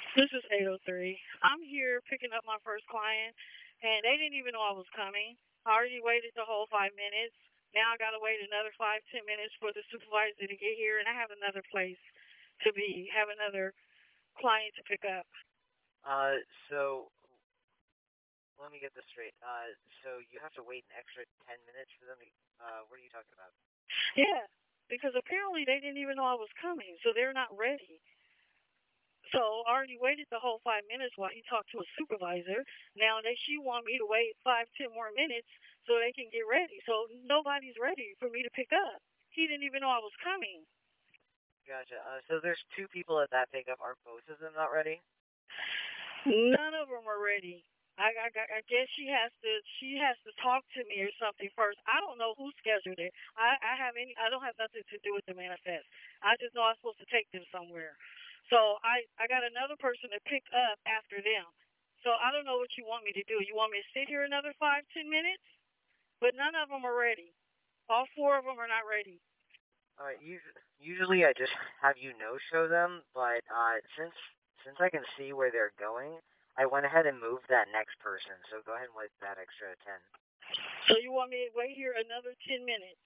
This is 803. I'm here picking up my first client, and they didn't even know I was coming. I already waited the whole 5 minutes. Now I got to wait another 5, 10 minutes for the supervisor to get here, and I have another place to be, have another client to pick up. Uh, so let me get this straight. So you have to wait an extra 10 minutes for them to, what are you talking about? Yeah, because apparently they didn't even know I was coming, so they're not ready. So I already waited the whole 5 minutes while he talked to a supervisor. Now she want me to wait 5, 10 more minutes so they can get ready. So nobody's ready for me to pick up. He didn't even know I was coming. Gotcha. So there's two people at that pickup. Are both of them not ready? None of them are ready. I guess she has to talk to me or something first. I don't know who scheduled it. I don't have nothing to do with the manifest. I just know I'm supposed to take them somewhere. So I got another person to pick up after them. So I don't know what you want me to do. You want me to sit here another 5, 10 minutes? But none of them are ready. All four of them are not ready. All right. Usually I just have you no-show them, but since I can see where they're going, I went ahead and moved that next person. So go ahead and wait that extra 10. So you want me to wait here another 10 minutes?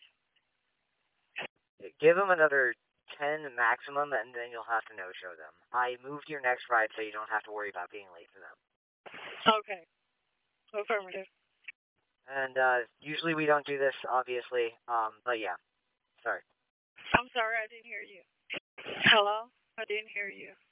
Give them another 10 maximum, and then you'll have to no-show them. I moved your next ride so you don't have to worry about being late for them. Okay. Affirmative. And usually we don't do this, obviously. But yeah, sorry. I'm sorry, I didn't hear you. Hello? I didn't hear you.